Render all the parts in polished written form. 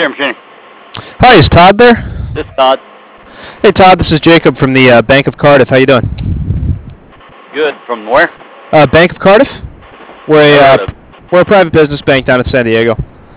Share machine. Hi, is Todd there? This is Todd. Hey, Todd, this is Jacob from the Bank of Cardiff. How you doing? Good. From where? Bank of Cardiff? We're Never a, heard uh, of. we're a private business bank down in San Diego.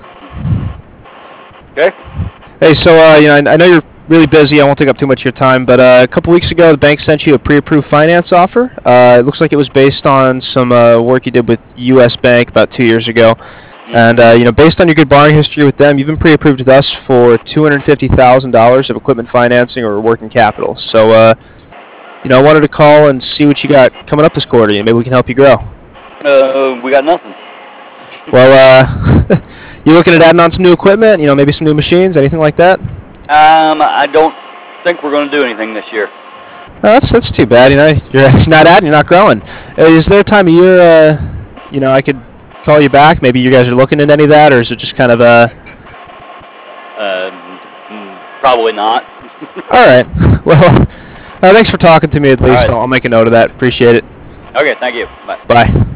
Okay. Hey, so I know you're really busy. I won't take up too much of your time, but a couple weeks ago, the bank sent you a pre-approved finance offer. It looks like it was based on some work you did with U.S. Bank about 2 years ago. And based on your good borrowing history with them, you've been pre-approved with us for $250,000 of equipment financing or working capital. So, I wanted to call and see what you got coming up this quarter. Maybe we can help you grow. We got nothing. Well, you looking at adding on some new equipment? Maybe some new machines, anything like that? I don't think we're going to do anything this year. Oh, that's too bad. You're not adding, you're not growing. Is there a time of year, I could call you back? Maybe you guys are looking at any of that, or is it just kind of Probably not. All right. Well, thanks for talking to me at least. All right. I'll make a note of that. Appreciate it. Okay. Thank you. Bye. Bye.